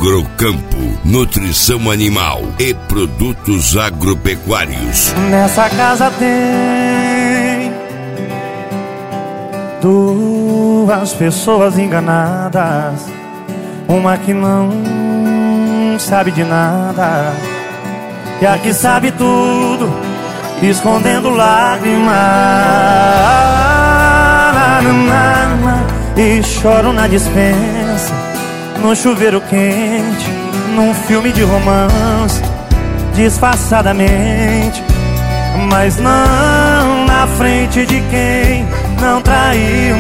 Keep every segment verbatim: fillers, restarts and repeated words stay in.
Agrocampo, nutrição animal e produtos agropecuários. Nessa casa tem duas pessoas enganadas, uma que não sabe de nada e a que sabe tudo, escondendo lágrimas. E choro na dispensa, no chuveiro quente, num filme de romance, disfarçadamente, mas não na frente de quem não traiu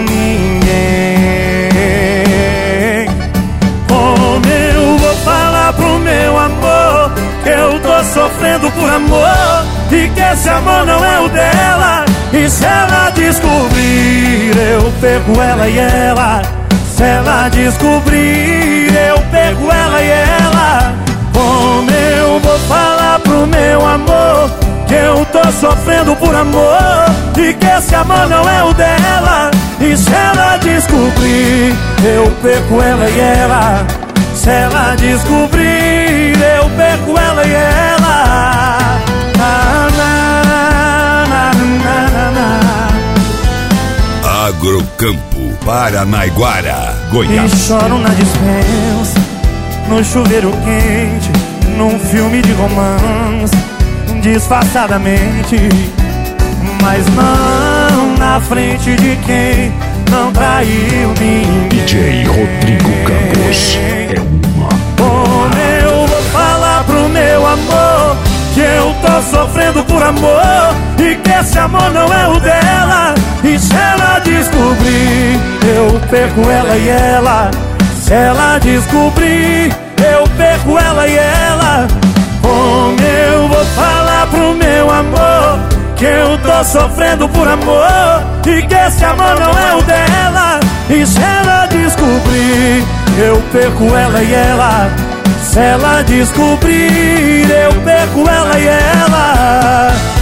ninguém. Como eu vou falar pro meu amor que eu tô sofrendo por amor e que esse amor não é o dela? E se ela descobrir, eu pego ela e ela. Se ela descobrir, eu pego ela e ela. Como eu vou falar pro meu amor que eu tô sofrendo por amor e que esse amor não é o dela? E se ela descobrir, eu pego ela e ela. Se ela descobrir, eu pego ela e ela. Na, na, na, na, na, na. Agrocampo, Paranaiguara, Goiás. E choro na dispensa, no chuveiro quente, num filme de romance, disfarçadamente, mas não na frente de quem não traiu ninguém. D J Rodrigo Campos é uma. Como eu vou falar pro meu amor que eu tô sofrendo por amor e que esse amor não é o dela? E se ela descobrir, eu perco ela e ela. Se ela descobrir, eu perco ela e ela. Como eu vou falar pro meu amor que eu tô sofrendo por amor e que esse amor não é o dela? E se ela descobrir, eu perco ela e ela. Se ela descobrir, eu perco ela e ela.